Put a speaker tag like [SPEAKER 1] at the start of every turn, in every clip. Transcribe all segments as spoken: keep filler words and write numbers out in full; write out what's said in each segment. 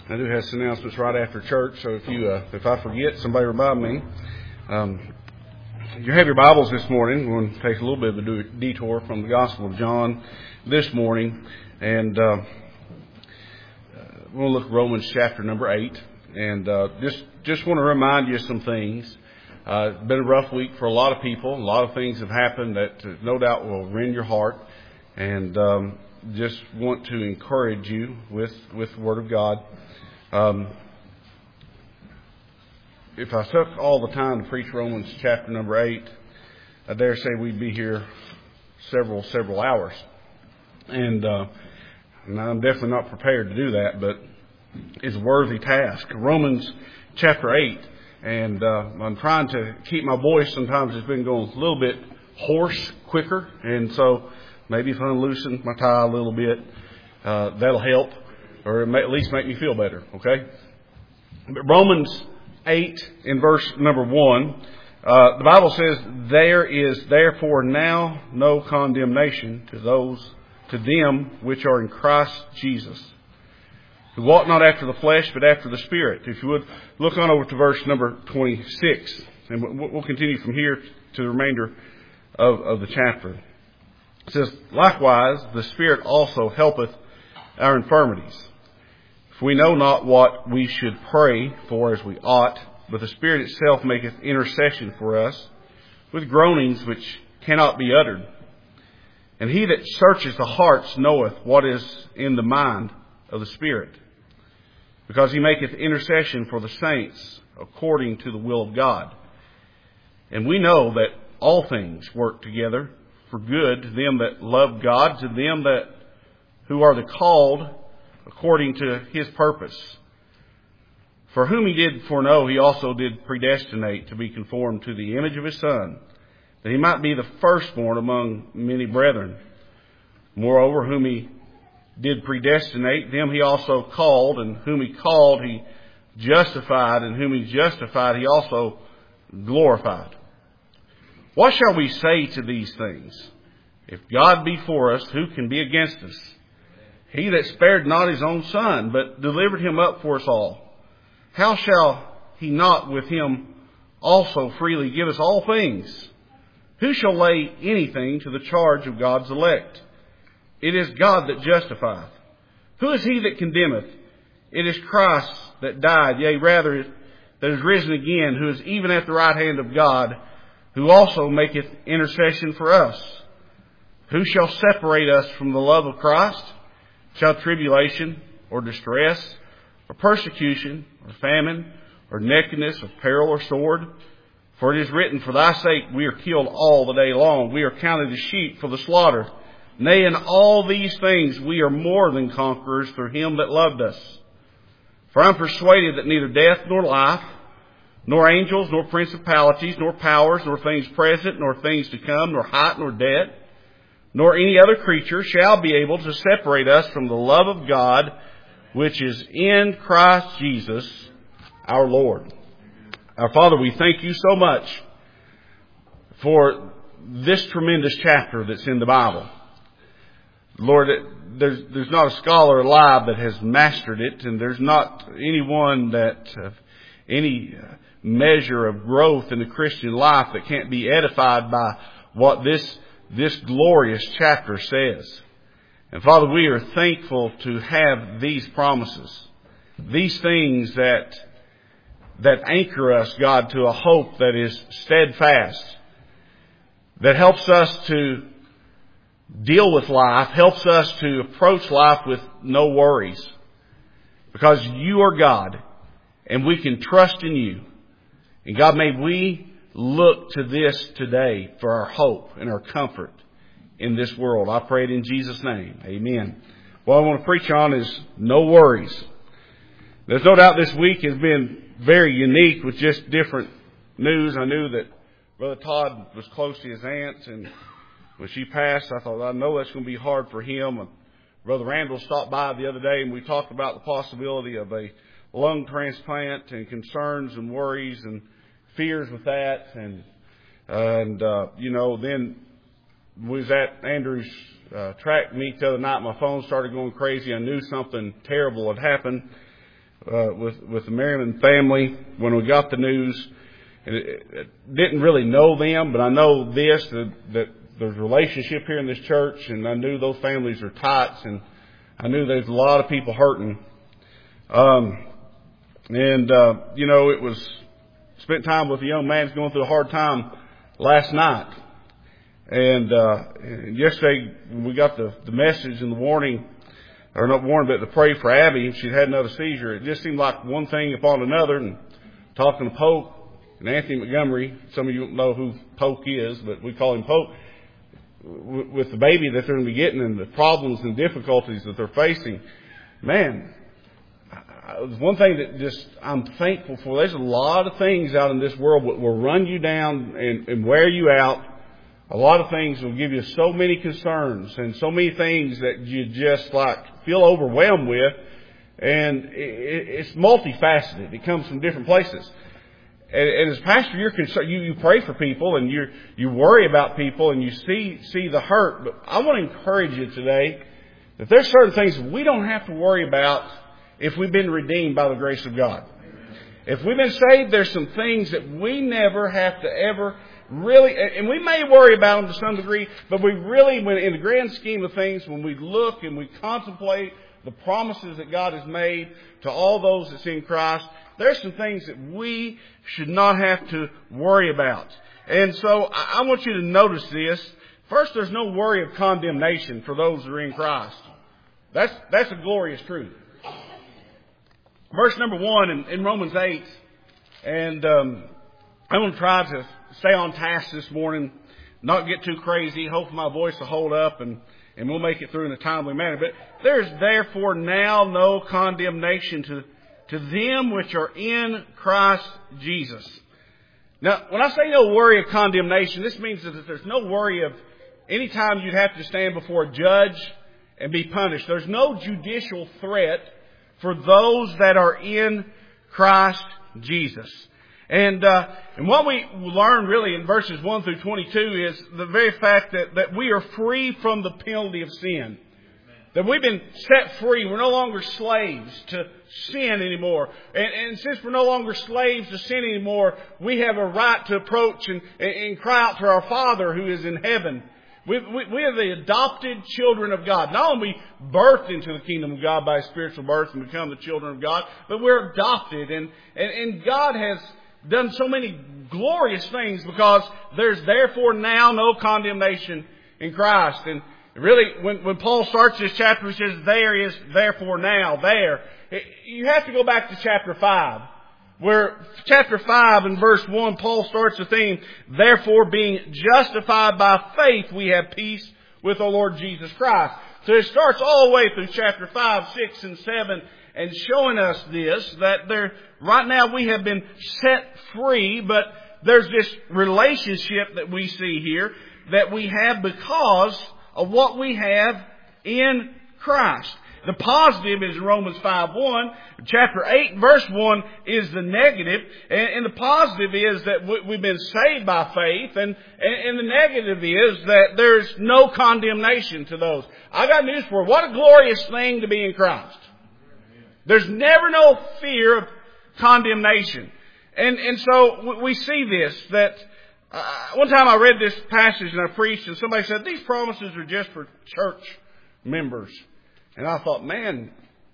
[SPEAKER 1] I do have some announcements right after church, so if you uh, if I forget, somebody remind me. Um, you have your Bibles this morning. We're going to take a little bit of a detour from the Gospel of John this morning, and uh, we're going to look at Romans chapter number eight, and uh, just just want to remind you of some things. Uh, it's been a rough week for a lot of people. A lot of things have happened that uh, no doubt will rend your heart, and um, just want to encourage you with with the Word of God. Um, if I took all the time to preach Romans chapter number eight, I dare say we'd be here several, several hours. And, uh, and I'm definitely not prepared to do that, but it's a worthy task. Romans chapter eight, and uh, I'm trying to keep my voice. Sometimes it's been going a little bit hoarse quicker, and so maybe if I loosen my tie a little bit, uh, that'll help. Or it may at least make me feel better, okay? But Romans eight in verse number one, uh, the Bible says, "There is therefore now no condemnation to those, to them which are in Christ Jesus, who walk not after the flesh, but after the Spirit." If you would, look on over to verse number twenty-six, and we'll continue from here to the remainder of, of the chapter. It says, "Likewise, the Spirit also helpeth our infirmities. For we know not what we should pray for as we ought, but the Spirit itself maketh intercession for us with groanings which cannot be uttered. And he that searches the hearts knoweth what is in the mind of the Spirit, because he maketh intercession for the saints according to the will of God. And we know that all things work together for good to them that love God, to them that who are the called according to his purpose. For whom he did foreknow, he also did predestinate to be conformed to the image of his Son, that he might be the firstborn among many brethren. Moreover, whom he did predestinate, them he also called, and whom he called, he justified, and whom he justified, he also glorified. What shall we say to these things? If God be for us, who can be against us? He that spared not his own Son, but delivered him up for us all, how shall he not with him also freely give us all things? Who shall lay anything to the charge of God's elect? It is God that justifieth. Who is he that condemneth? It is Christ that died, yea, rather, that is risen again, who is even at the right hand of God, who also maketh intercession for us. Who shall separate us from the love of Christ? Shall tribulation, or distress, or persecution, or famine, or nakedness, or peril, or sword? For it is written, For thy sake we are killed all the day long. We are counted as sheep for the slaughter. Nay, in all these things we are more than conquerors through him that loved us. For I am persuaded that neither death nor life, nor angels, nor principalities, nor powers, nor things present, nor things to come, nor height, nor depth, nor any other creature shall be able to separate us from the love of God, which is in Christ Jesus our Lord." Our Father, we thank you so much for this tremendous chapter that's in the Bible. Lord, there's, there's not a scholar alive that has mastered it, and there's not anyone that, uh, any measure of growth in the Christian life that can't be edified by what this this glorious chapter says. And Father, we are thankful to have these promises, these things that that anchor us, God, to a hope that is steadfast, that helps us to deal with life, helps us to approach life with no worries, because you are God and we can trust in you. And God, may we look to this today for our hope and our comfort in this world. I pray it in Jesus' name. Amen. What I want to preach on is no worries. There's no doubt this week has been very unique with just different news. I knew that Brother Todd was close to his aunt, and when she passed, I thought, I know that's going to be hard for him. And Brother Randall stopped by the other day, and we talked about the possibility of a lung transplant and concerns and worries and fears with that. And, and uh, you know, then was at Andrew's uh, track meet the other night. My phone started going crazy. I knew something terrible had happened. uh, with with the Merriman family when we got the news. And it, it didn't really know them, but I know this, that, that there's a relationship here in this church, and I knew those families are tights, and I knew there's a lot of people hurting. Um, and, uh, you know, it was, spent time with a young man who's going through a hard time last night. And, uh, yesterday we got the, the message and the warning, or not warning, but to pray for Abby. She'd had another seizure. It just seemed like one thing upon another, and talking to Pope, and Anthony Montgomery, some of you don't know who Polk is, but we call him Polk, with the baby that they're going to be getting and the problems and difficulties that they're facing. Man, one thing that just I'm thankful for, there's a lot of things out in this world that will run you down and, and wear you out. A lot of things will give you so many concerns and so many things that you just like feel overwhelmed with. And it, it's multifaceted. It comes from different places. And, and as pastor, you're concerned, you, you pray for people and you you worry about people and you see see the hurt. But I want to encourage you today that there's certain things we don't have to worry about if we've been redeemed by the grace of God. If we've been saved, there's some things that we never have to ever really, and we may worry about them to some degree, but we really, when in the grand scheme of things, when we look and we contemplate the promises that God has made to all those that's in Christ, there's some things that we should not have to worry about. And so I want you to notice this. First, there's no worry of condemnation for those who are in Christ. That's, that's a glorious truth. Verse number one in, in Romans eight. And um, I'm going to try to stay on task this morning, not get too crazy. Hopefully my voice will hold up and, and we'll make it through in a timely manner. But there's therefore now no condemnation to to them which are in Christ Jesus. Now, when I say no worry of condemnation, this means that there's no worry of any time you'd have to stand before a judge and be punished. There's no judicial threat for those that are in Christ Jesus. And uh, and what we learn really in verses one through twenty-two is the very fact that, that we are free from the penalty of sin. That we've been set free. We're no longer slaves to sin anymore. And, and since we're no longer slaves to sin anymore, we have a right to approach and, and cry out to our Father who is in heaven. We, we, we are the adopted children of God. Not only birthed into the kingdom of God by spiritual birth and become the children of God, but we're adopted. And, and, and God has done so many glorious things because there's therefore now no condemnation in Christ. And really, when, when Paul starts this chapter, he says, there is therefore now, there. You have to go back to chapter five, where chapter five and verse one, Paul starts the theme, therefore being justified by faith, we have peace with our Lord Jesus Christ. So it starts all the way through chapter five, six, and seven, and showing us this, that there, right now we have been set free, but there's this relationship that we see here that we have because of what we have in Christ. The positive is Romans five one. Chapter eight verse one is the negative. And, and the positive is that we, we've been saved by faith. And, and, and the negative is that there's no condemnation to those. I got news for you. What a glorious thing to be in Christ. There's never no fear of condemnation. And, and so we see this, that uh, one time I read this passage and I preached and somebody said, these promises are just for church members. And I thought, man,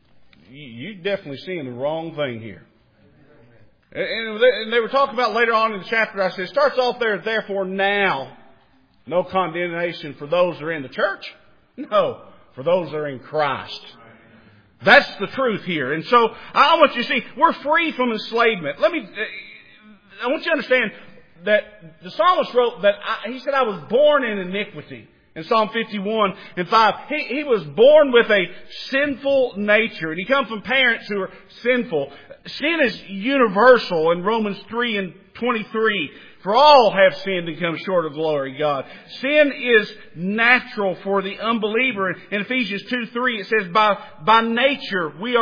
[SPEAKER 1] you're definitely seeing the wrong thing here. And they were talking about later on in the chapter, I said, it starts off there, therefore now, no condemnation for those who are in the church. No, for those that are in Christ. That's the truth here. And so I want you to see, we're free from enslavement. Let me, I want you to understand that the psalmist wrote that, I, he said, I was born in iniquity. In Psalm fifty-one and five, he, he was born with a sinful nature. And he comes from parents who are sinful. Sin is universal in Romans three and twenty-three. For all have sinned and come short of glory of God. Sin is natural for the unbeliever. In Ephesians two three, it says, by, by nature, we are the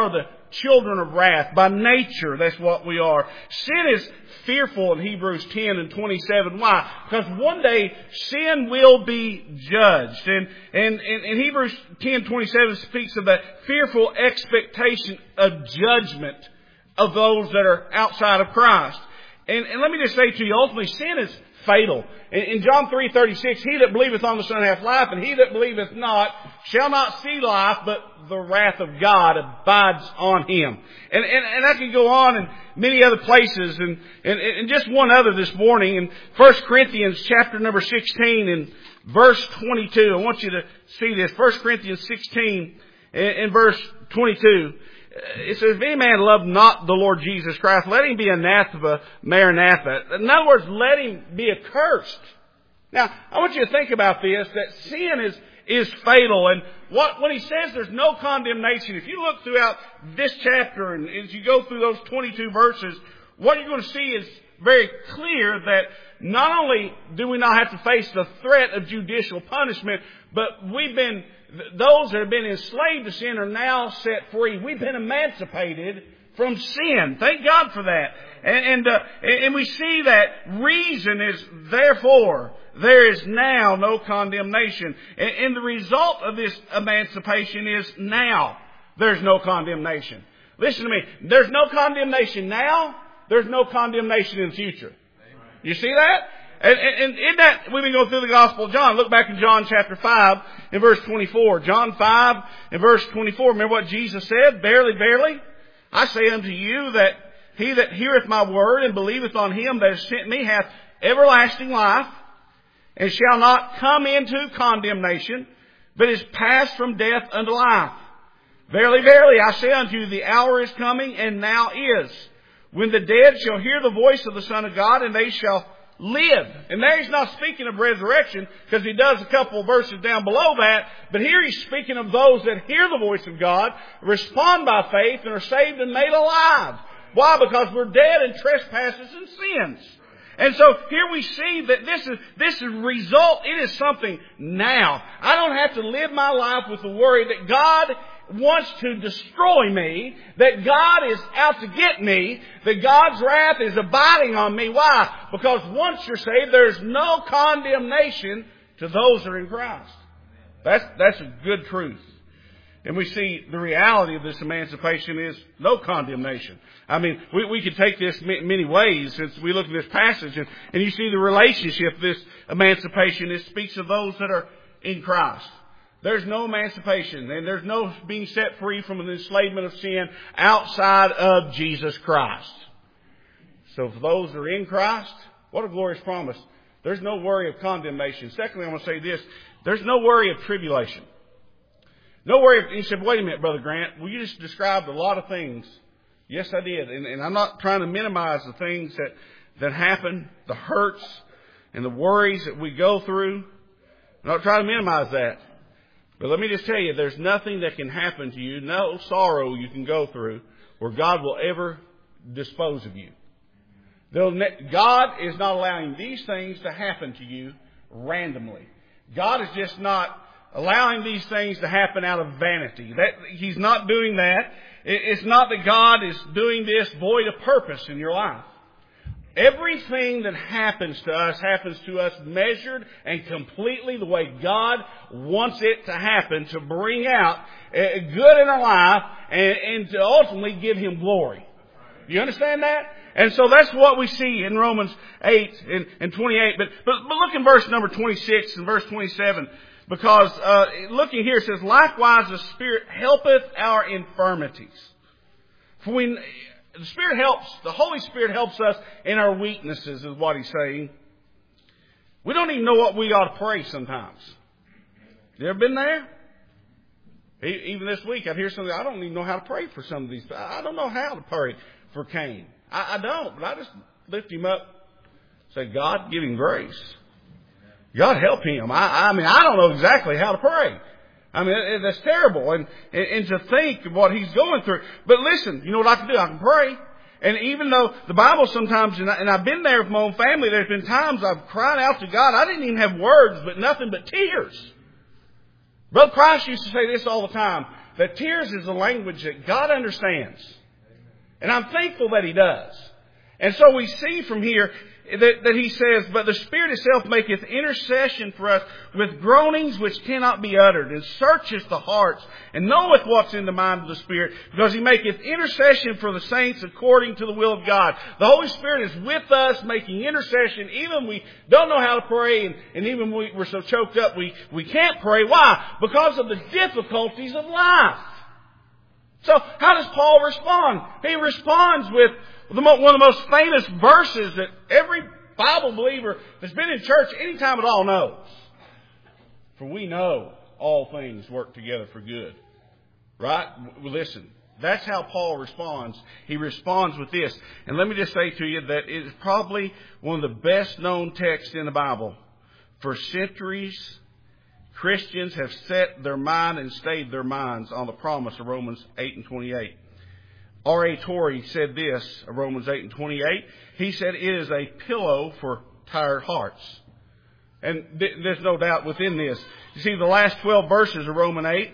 [SPEAKER 1] children of wrath. By nature, that's what we are. Sin is fearful in Hebrews ten and twenty-seven. Why? Because one day sin will be judged. And, and, and, and Hebrews ten twenty-seven speaks of that fearful expectation of judgment of those that are outside of Christ. And, and let me just say to you, ultimately, sin is fatal. In, in John three thirty-six, he that believeth on the Son hath life, and he that believeth not shall not see life, but the wrath of God abides on him. And, and, and I can go on in many other places, and, and, and just one other this morning. In First Corinthians chapter number sixteen and verse twenty-two, I want you to see this. First Corinthians sixteen and verse twenty-two. It says, if any man love not the Lord Jesus Christ, let him be anathema, maranatha. In other words, let him be accursed. Now, I want you to think about this, that sin is, is fatal. And what, when he says there's no condemnation, if you look throughout this chapter and as you go through those twenty-two verses, what you're going to see is very clear that not only do we not have to face the threat of judicial punishment, but we've been, those that have been enslaved to sin are now set free. We've been emancipated from sin. Thank God for that. And, and, uh, and we see that reason is therefore there is now no condemnation. And, and the result of this emancipation is now there's no condemnation. Listen to me. There's no condemnation now. There's no condemnation in the future. You see that? And, and, and in that, we've been going through the Gospel of John. Look back in John chapter five and verse twenty-four. John five and verse twenty-four. Remember what Jesus said? Verily, verily, I say unto you that he that heareth my word and believeth on him that has sent me hath everlasting life, and shall not come into condemnation, but is passed from death unto life. Verily, verily, I say unto you, the hour is coming, and now is, when the dead shall hear the voice of the Son of God, and they shall live. And there he's not speaking of resurrection, because he does a couple of verses down below that. But here he's speaking of those that hear the voice of God, respond by faith, and are saved and made alive. Why? Because we're dead in trespasses and sins. And so here we see that this is, this is result, it is something now. I don't have to live my life with the worry that God wants to destroy me, that God is out to get me, that God's wrath is abiding on me. Why? Because once you're saved, there's no condemnation to those that are in Christ. That's, that's a good truth. And we see the reality of this emancipation is no condemnation. I mean, we, we could take this many ways as we look at this passage, and, and you see the relationship of this emancipation. It speaks of those that are in Christ. There's no emancipation, and there's no being set free from an enslavement of sin outside of Jesus Christ. So for those that are in Christ, what a glorious promise. There's no worry of condemnation. Secondly, I'm going to say this. There's no worry of tribulation. No worry of, you said, wait a minute, Brother Grant. Well, you just described a lot of things. Yes, I did. And, and I'm not trying to minimize the things that, that happen, the hurts and the worries that we go through. I'm not trying to minimize that. But let me just tell you, there's nothing that can happen to you, no sorrow you can go through, where God will ever dispose of you. Ne- God is not allowing these things to happen to you randomly. God is just not allowing these things to happen out of vanity. That, He's not doing that. It's not that God is doing this void of purpose in your life. Everything that happens to us happens to us measured and completely the way God wants it to happen, to bring out good in our life and, and to ultimately give Him glory. You understand that? And so that's what we see in Romans eight and, and twenty-eight. But, but, but look in verse number twenty-six and verse twenty-seven. Because uh, looking here, it says, likewise the Spirit helpeth our infirmities. For we... The Spirit helps, the Holy Spirit helps us in our weaknesses, is what He's saying. We don't even know what we ought to pray sometimes. You ever been there? Even this week, I'd hear something, I don't even know how to pray for some of these. I don't know how to pray for Cain. I, I don't, but I just lift him up, say, God, give him grace. God, help him. I, I mean, I don't know exactly how to pray. I mean, that's terrible. And, and, and to think of what he's going through. But listen, you know what I can do? I can pray. And even though the Bible sometimes, and, I, and I've been there with my own family, there's been times I've cried out to God. I didn't even have words, but nothing but tears. Brother Christ used to say this all the time. that tears is a language that God understands. And I'm thankful that He does. And so we see from here that, that He says, but the Spirit itself maketh intercession for us with groanings which cannot be uttered, and searcheth the hearts, and knoweth what's in the mind of the Spirit, because He maketh intercession for the saints according to the will of God. The Holy Spirit is with us making intercession, even when we don't know how to pray, and, and even when we're so choked up we, we can't pray. Why? Because of the difficulties of life. So how does Paul respond? He responds with one of the most famous verses that every Bible believer that's been in church any time at all knows. For we know all things work together for good. Right? Listen, that's how Paul responds. He responds with this. And let me just say to you that it is probably one of the best known texts in the Bible. For centuries, Christians have set their mind and stayed their minds on the promise of Romans eight and twenty-eight. R A Torrey said this of Romans eight and twenty-eight. He said it is a pillow for tired hearts. And th- there's no doubt within this. You see, the last twelve verses of Romans eight,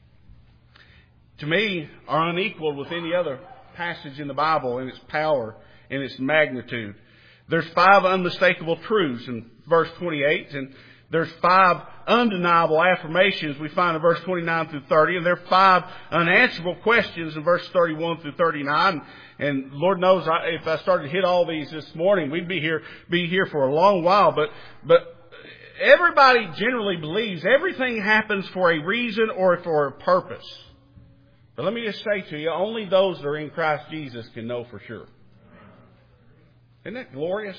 [SPEAKER 1] to me, are unequaled with any other passage in the Bible in its power, in its magnitude. There's five unmistakable truths in verse twenty-eight, and there's five undeniable affirmations we find in verse twenty-nine through thirty. And there are five unanswerable questions in verse thirty-one through thirty-nine. And Lord knows if I started to hit all these this morning, we'd be here, be here for a long while. But, but everybody generally believes everything happens for a reason or for a purpose. But let me just say to you, only those that are in Christ Jesus can know for sure. Isn't that glorious?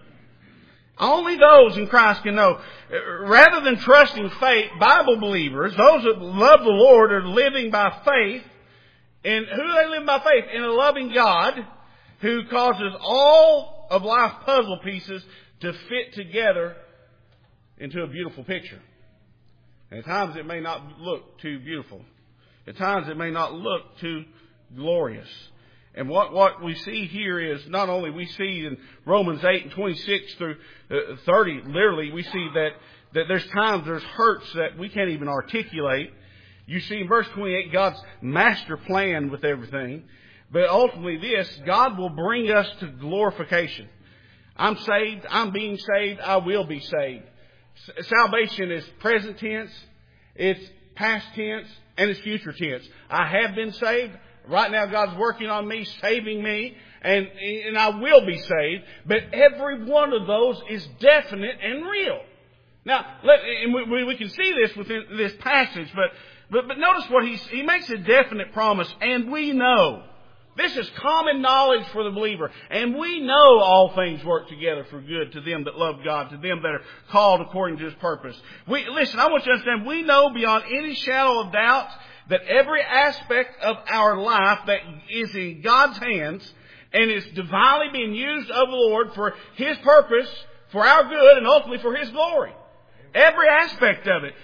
[SPEAKER 1] Only those in Christ can know. Rather than trusting faith, Bible believers, those that love the Lord, are living by faith. And who do they live by faith? In a loving God who causes all of life's puzzle pieces to fit together into a beautiful picture. And at times it may not look too beautiful. At times it may not look too glorious. And what, what we see here is not only we see in Romans eight and twenty-six through thirty, literally, we see that, that there's times there's hurts that we can't even articulate. You see in verse twenty-eight God's master plan with everything. But ultimately this, God will bring us to glorification. I'm saved, I'm being saved, I will be saved. Salvation is present tense, it's past tense, and it's future tense. I have been saved. Right now, God's working on me, saving me, and, and I will be saved. But every one of those is definite and real. Now, let, and we, we can see this within this passage, but, but, but notice what he's, he makes a definite promise, and we know. This is common knowledge for the believer. And we know all things work together for good to them that love God, to them that are called according to His purpose. We, listen, I want you to understand, we know beyond any shadow of doubt that every aspect of our life that is in God's hands and is divinely being used of the Lord for His purpose, for our good, and ultimately for His glory. Every aspect of it.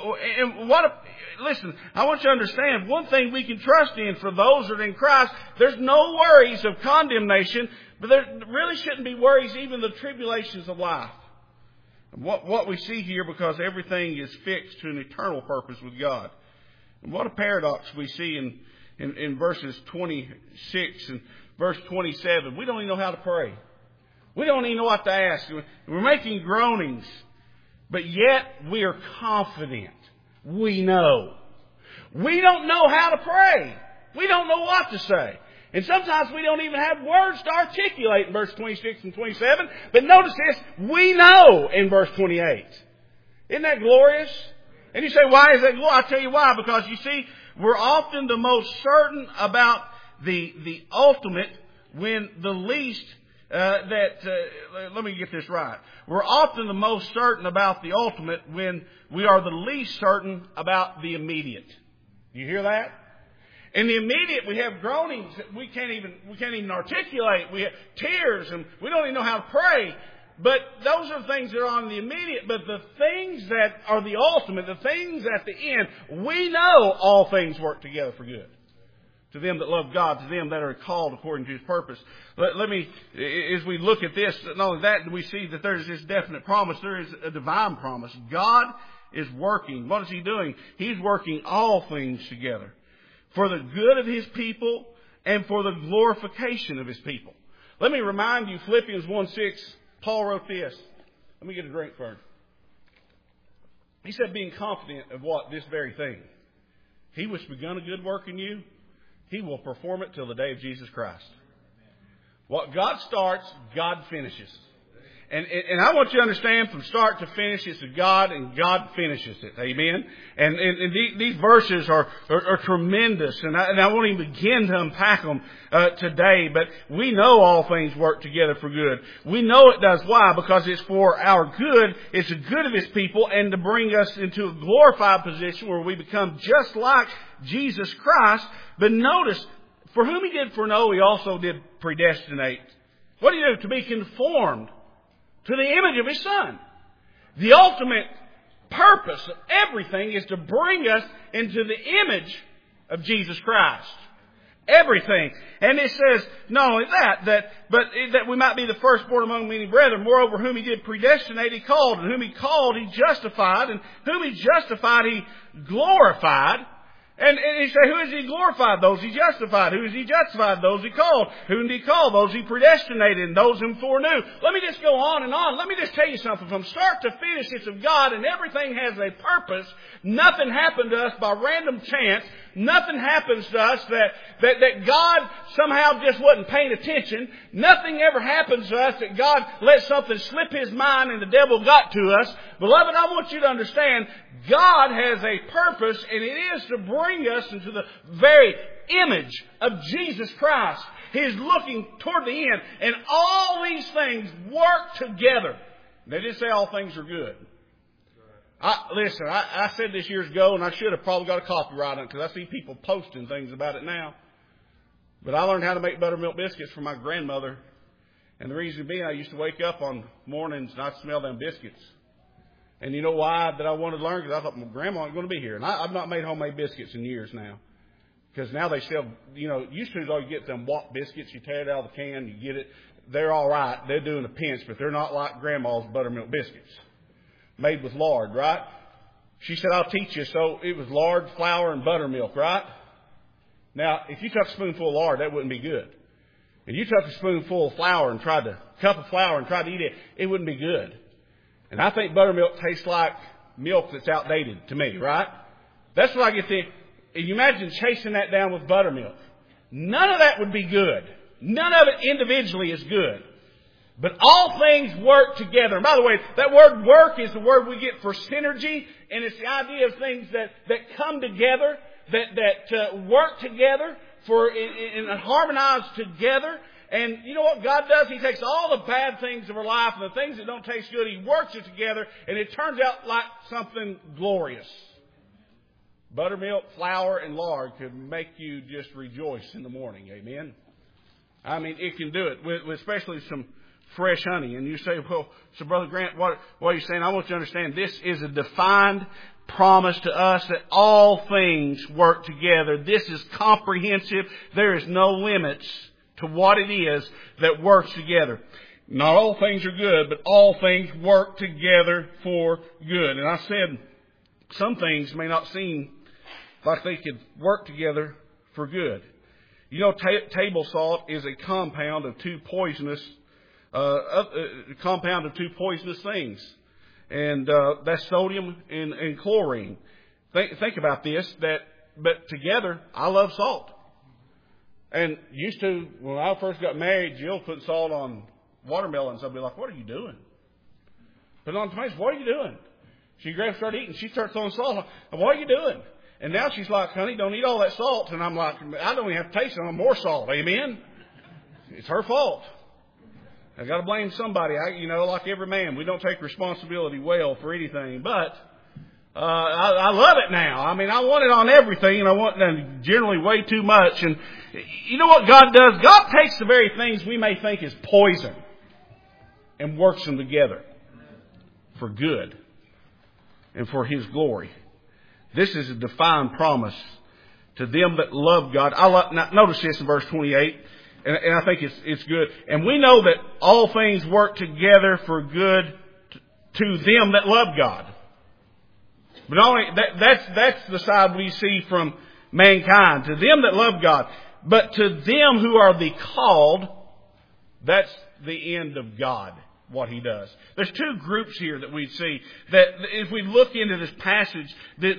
[SPEAKER 1] And what? A, listen, I want you to understand, one thing we can trust in for those that are in Christ, there's no worries of condemnation, but there really shouldn't be worries even the tribulations of life. What, what we see here, because everything is fixed to an eternal purpose with God. And what a paradox we see in, in, in verses twenty-six and verse twenty-seven. We don't even know how to pray. We don't even know what to ask. We're making groanings. But yet we are confident. We know. We don't know how to pray. We don't know what to say. And sometimes we don't even have words to articulate in verse twenty-six and twenty-seven. But notice this, we know in verse twenty-eight. Isn't that glorious? And you say, why is that glorious? I'll tell you why. Because you see, we're often the most certain about the, the ultimate when the least, uh, that, uh, let me get this right. We're often the most certain about the ultimate when we are the least certain about the immediate. Do you hear that? In the immediate, we have groanings that we can't even, we can't even articulate. We have tears and we don't even know how to pray. But those are things that are on the immediate. But the things that are the ultimate, the things at the end, we know all things work together for good. To them that love God, to them that are called according to His purpose. Let, let me, as we look at this, not only that, we see that there is this definite promise. There is a divine promise. God is working. What is He doing? He's working all things together for the good of His people and for the glorification of His people. Let me remind you, Philippians one six, Paul wrote this. Let me get a drink first. He said, being confident of what? This very thing. He which begun a good work in you, He will perform it till the day of Jesus Christ. What God starts, God finishes. And, and I want you to understand from start to finish, it's of God, and God finishes it. Amen? And, and, and these, these verses are, are, are tremendous, and I, and I won't even begin to unpack them uh, today, but we know all things work together for good. We know it does. Why? Because it's for our good, it's the good of His people, and to bring us into a glorified position where we become just like Jesus Christ. But notice, for whom He did foreknow, He also did predestinate. What did He do? To be conformed to the image of His Son. The ultimate purpose of everything is to bring us into the image of Jesus Christ. Everything. And it says, not only that, that but that we might be the firstborn among many brethren. Moreover, whom He did predestinate, He called. And whom He called, He justified. And whom He justified, He glorified. And, and he said, who is He glorified? Those He justified. Who is He justified? Those He called. Whom did He call? Those He predestinated. And those whom foreknew. Let me just go on and on. Let me just tell you something. From start to finish, it's of God, and everything has a purpose. Nothing happened to us by random chance. Nothing happens to us that, that, that God somehow just wasn't paying attention. Nothing ever happens to us that God let something slip His mind and the devil got to us. Beloved, I want you to understand, God has a purpose, and it is to bring us into the very image of Jesus Christ. He is looking toward the end, and all these things work together. They didn't say all things are good. I, listen, I, I said this years ago, and I should have probably got a copyright on it because I see people posting things about it now. But I learned how to make buttermilk biscuits from my grandmother. And the reason being, I used to wake up on mornings and I'd smell them biscuits. And you know why that I wanted to learn? Because I thought my grandma ain't going to be here. And I, I've not made homemade biscuits in years now. Because now they sell, you know, used to all you get them Wok biscuits. You tear it out of the can, you get it. They're all right. They're doing a pinch, but they're not like Grandma's buttermilk biscuits. Made with lard, right? She said, I'll teach you. So it was lard, flour, and buttermilk, right? Now, if you took a spoonful of lard, that wouldn't be good. And you took a spoonful of flour and tried to, cup of flour and tried to eat it, it wouldn't be good. And I think buttermilk tastes like milk that's outdated to me, right? That's what I get the, you imagine chasing that down with buttermilk. None of that would be good. None of it individually is good. But all things work together. And by the way, that word work is the word we get for synergy. And it's the idea of things that, that come together, that, that uh, work together, for and, and harmonize together. And you know what God does? He takes all the bad things of our life and the things that don't taste good, He works it together, and it turns out like something glorious. Buttermilk, flour, and lard could make you just rejoice in the morning. Amen? I mean, it can do it, with, with especially some fresh honey. And you say, well, so Brother Grant, what, what are you saying? I want you to understand this is a defined promise to us that all things work together. This is comprehensive. There is no limits to what it is that works together. Not all things are good, but all things work together for good. And I said some things may not seem like they could work together for good. You know, ta- table salt is a compound of two poisonous Uh, a compound of two poisonous things, and uh, that's sodium and, and chlorine. Think, think about this. That, but together, I love salt. And used to, when I first got married, Jill put salt on watermelons. I'd be like, "What are you doing?" Put it on tomatoes. What are you doing? She grabs, start eating. She starts throwing salt on. What are you doing? And now she's like, "Honey, don't eat all that salt." And I'm like, "I don't even have to taste it. I'm more salt." Amen. It's her fault. I got to blame somebody. I, you know, like every man, we don't take responsibility well for anything. But uh, I, I love it now. I mean, I want it on everything, and I want it generally way too much. And you know what God does? God takes the very things we may think is poison and works them together for good and for His glory. This is a defined promise to them that love God. I love, now, notice this in verse twenty-eight. And, and I think it's, it's good. And we know that all things work together for good t- to them that love God. But not only that, that's that's the side we see from mankind. To them that love God. But to them who are the called, that's the end of God, what He does. There's two groups here that we see. That if we look into this passage, this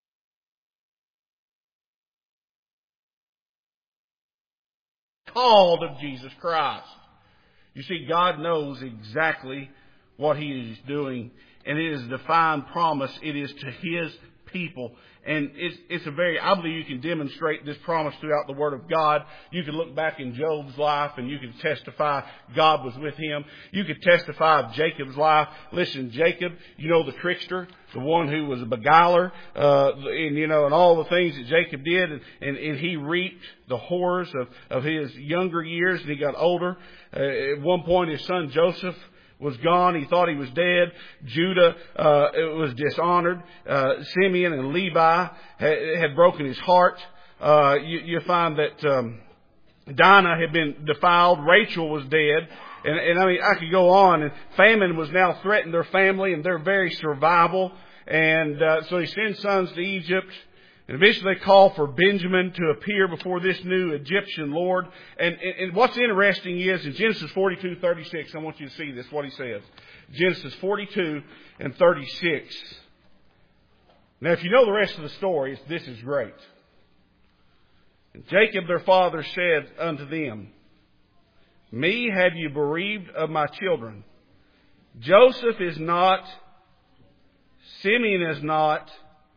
[SPEAKER 1] called of Jesus Christ. You see, God knows exactly what He is doing. And it is a defined promise. It is to His people. And it's, it's a very, I believe you can demonstrate this promise throughout the Word of God. You can look back in Job's life and you can testify God was with him. You could testify of Jacob's life. Listen, Jacob, you know, the trickster, the one who was a beguiler, uh, and you know, and all the things that Jacob did, and, and, and he reaped the horrors of, of his younger years, and he got older. Uh, at one point, his son Joseph was gone. He thought he was dead. Judah uh, was dishonored. Uh, Simeon and Levi had, had broken his heart. Uh, you, you find that um, Dinah had been defiled. Rachel was dead. And, and I mean, I could go on. And famine was now threatened their family and their very survival. And uh, so he sends sons to Egypt. And eventually they call for Benjamin to appear before this new Egyptian lord. And, and, and what's interesting is in Genesis forty-two thirty-six, I want you to see this, what he says. Genesis forty-two and thirty-six. Now if you know the rest of the story, this is great. And Jacob their father said unto them, Me have you bereaved of my children. Joseph is not, Simeon is not.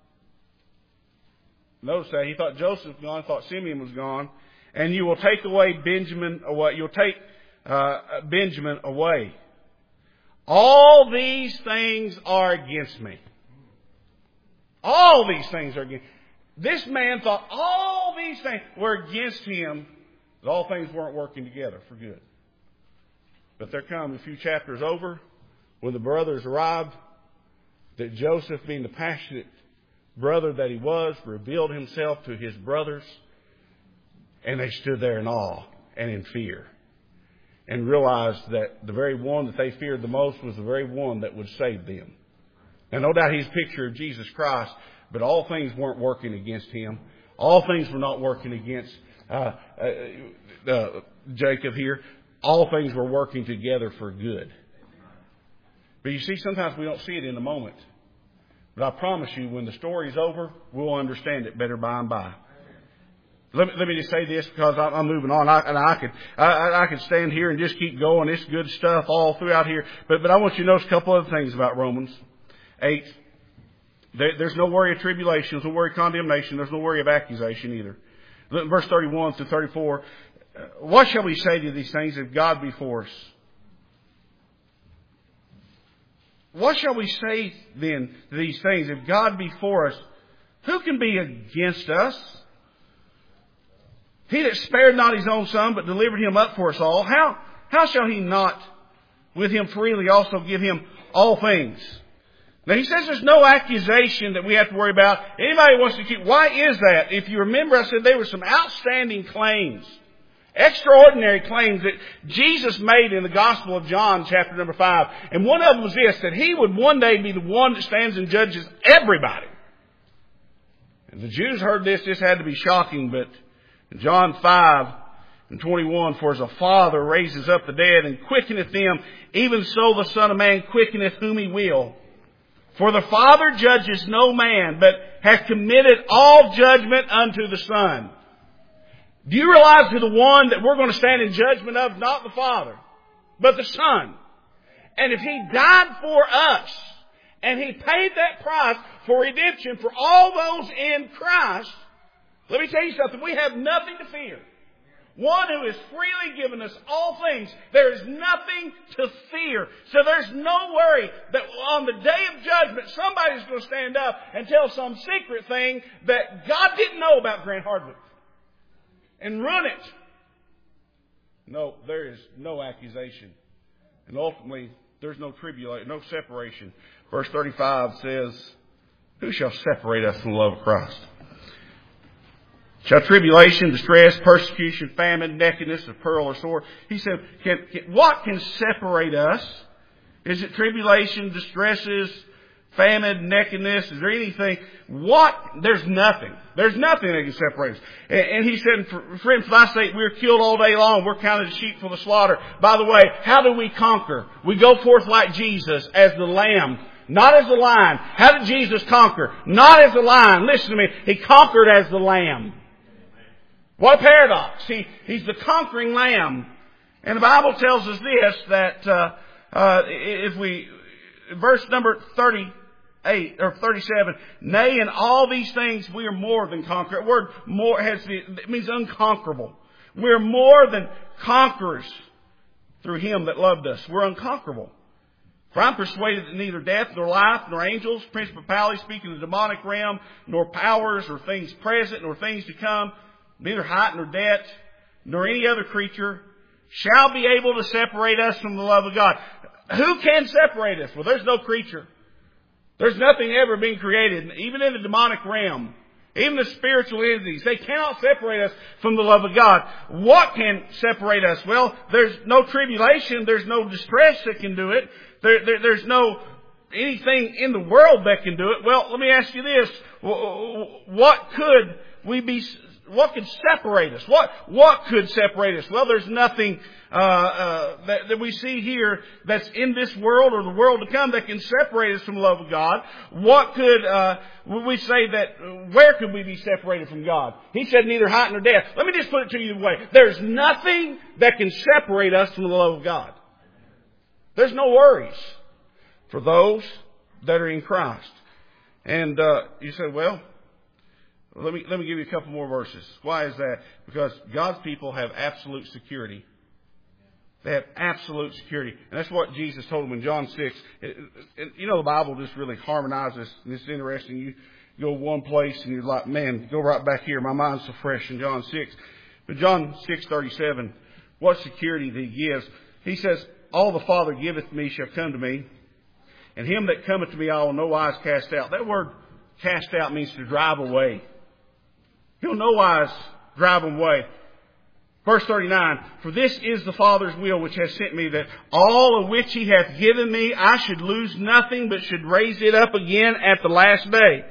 [SPEAKER 1] Notice that he thought Joseph was gone, thought Simeon was gone, and you will take away Benjamin away. You'll take uh, Benjamin away. All these things are against me. All these things are against. This man thought all these things were against him, but all things weren't working together for good. But there come a few chapters over when the brothers arrived, that Joseph, being the passionate brother that he was, revealed himself to his brothers, and they stood there in awe and in fear and realized that the very one that they feared the most was the very one that would save them. Now, no doubt he's a picture of Jesus Christ, but all things weren't working against him. All things were not working against uh, uh, uh, Jacob here. All things were working together for good. But you see, sometimes we don't see it in the moment. But I promise you, when the story's over, we'll understand it better by and by. Let me, let me just say this because I'm, I'm moving on. I, and I could, I, I could stand here and just keep going. It's good stuff all throughout here. But, but I want you to notice a couple other things about Romans eight. There, there's no worry of tribulation. There's no worry of condemnation. There's no worry of accusation either. Verse thirty-one through thirty-four. What shall we say to these things if God be for us? What shall we say then to these things? If God be for us, who can be against us? He that spared not his own Son, but delivered him up for us all, how, how shall he not with him freely also give him all things? Now he says there's no accusation that we have to worry about. Anybody wants to keep, why is that? If you remember, I said there were some outstanding claims. Extraordinary claims that Jesus made in the Gospel of John, chapter number five. And one of them was this, that He would one day be the one that stands and judges everybody. And the Jews heard this, this had to be shocking, but in John five and twenty-one, For as a Father raises up the dead and quickeneth them, even so the Son of Man quickeneth whom He will. For the Father judges no man, but hath committed all judgment unto the Son. Do you realize who the one that we're going to stand in judgment of? Not the Father, but the Son. And if He died for us, and He paid that price for redemption for all those in Christ, let me tell you something, we have nothing to fear. One who has freely given us all things, there is nothing to fear. So there's no worry that on the day of judgment, somebody's going to stand up and tell some secret thing that God didn't know about Grant Hardwick and run it. No, there is no accusation. And ultimately, there's no tribulation, no separation. Verse thirty-five says, Who shall separate us from the love of Christ? Shall tribulation, distress, persecution, famine, nakedness, of pearl or sword? He said, can, can, what can separate us? Is it tribulation, distresses, famine, nakedness? Is there anything? What? There's nothing. There's nothing that can separate us. And, and he said, for, friend, for thy sake, we're killed all day long. We're counted as sheep for the slaughter. By the way, how do we conquer? We go forth like Jesus as the lamb, not as the lion. How did Jesus conquer? Not as the lion. Listen to me. He conquered as the lamb. What a paradox. He, he's the conquering lamb. And the Bible tells us this, that uh, uh, if we, verse number thirty-eight or thirty-seven, nay, in all these things we are more than conquerors. The word more has the, it means unconquerable. We're more than conquerors through Him that loved us. We're unconquerable. For I'm persuaded that neither death, nor life, nor angels, principalities, speaking of the demonic realm, nor powers, or things present, nor things to come, neither height nor depth, nor any other creature shall be able to separate us from the love of God. Who can separate us? Well, there's no creature. There's nothing ever being created, even in the demonic realm. Even the spiritual entities, they cannot separate us from the love of God. What can separate us? Well, there's no tribulation. There's no distress that can do it. There, there, there's no anything in the world that can do it. Well, let me ask you this. What could we be... What could separate us? What what could separate us? Well, there's nothing uh, uh, that, that we see here that's in this world or the world to come that can separate us from the love of God. What could uh, we say that? Where could we be separated from God? He said, neither height nor depth. Let me just put it to you the way: there's nothing that can separate us from the love of God. There's no worries for those that are in Christ. And uh, you said, well. Let me, let me give you a couple more verses. Why is that? Because God's people have absolute security. They have absolute security. And that's what Jesus told them in John six. It, it, you know, the Bible just really harmonizes. And it's interesting. You go one place and you're like, man, go right back here. My mind's so fresh in John six. But John six thirty-seven, what security that He gives? He says, all the Father giveth me shall come to me. And him that cometh to me I will no wise cast out. That word cast out means to drive away. He'll no wise drive them away. Verse thirty-nine, for this is the Father's will which has sent me, that all of which He hath given me, I should lose nothing, but should raise it up again at the last day.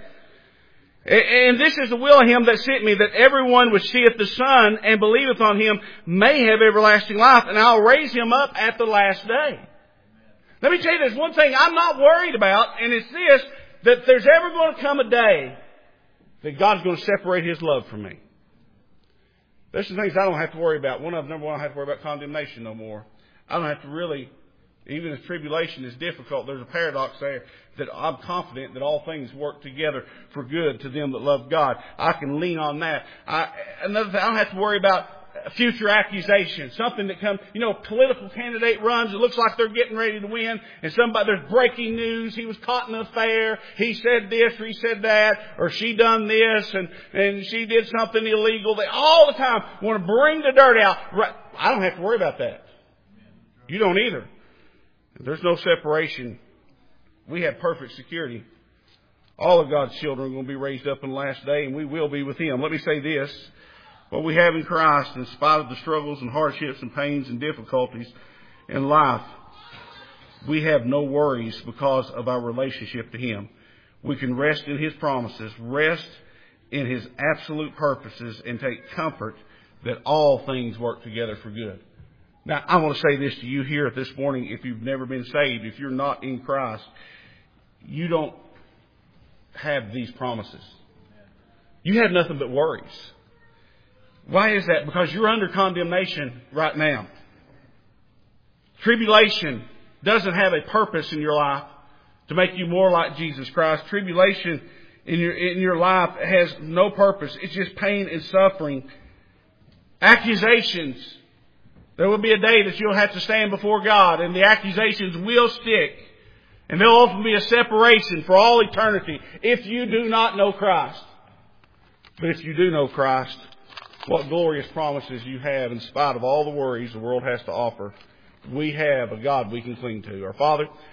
[SPEAKER 1] And this is the will of Him that sent me, that everyone which seeth the Son and believeth on Him may have everlasting life, and I'll raise him up at the last day. Let me tell you, there's one thing I'm not worried about, and it's this, that there's ever going to come a day that God's going to separate His love from me. There's some things I don't have to worry about. One of them, number one, I don't have to worry about condemnation no more. I don't have to really, even if tribulation is difficult, there's a paradox there that I'm confident that all things work together for good to them that love God. I can lean on that. I, another thing, I don't have to worry about future accusations. Something that comes, you know, political candidate runs, it looks like they're getting ready to win, and somebody, there's breaking news, he was caught in an affair, he said this, or he said that, or she done this, and, and she did something illegal. They all the time want to bring the dirt out. I don't have to worry about that. You don't either. There's no separation. We have perfect security. All of God's children are going to be raised up in the last day, and we will be with Him. Let me say this. What we have in Christ, in spite of the struggles and hardships and pains and difficulties in life, we have no worries because of our relationship to Him. We can rest in His promises, rest in His absolute purposes, and take comfort that all things work together for good. Now, I want to say this to you here this morning. If you've never been saved, if you're not in Christ, you don't have these promises. You have nothing but worries. Why is that? Because you're under condemnation right now. Tribulation doesn't have a purpose in your life to make you more like Jesus Christ. Tribulation in your, in your life has no purpose. It's just pain and suffering. Accusations. There will be a day that you'll have to stand before God, and the accusations will stick. And there'll often be a separation for all eternity if you do not know Christ. But if you do know Christ, what glorious promises you have in spite of all the worries the world has to offer. We have a God we can cling to. Our Father,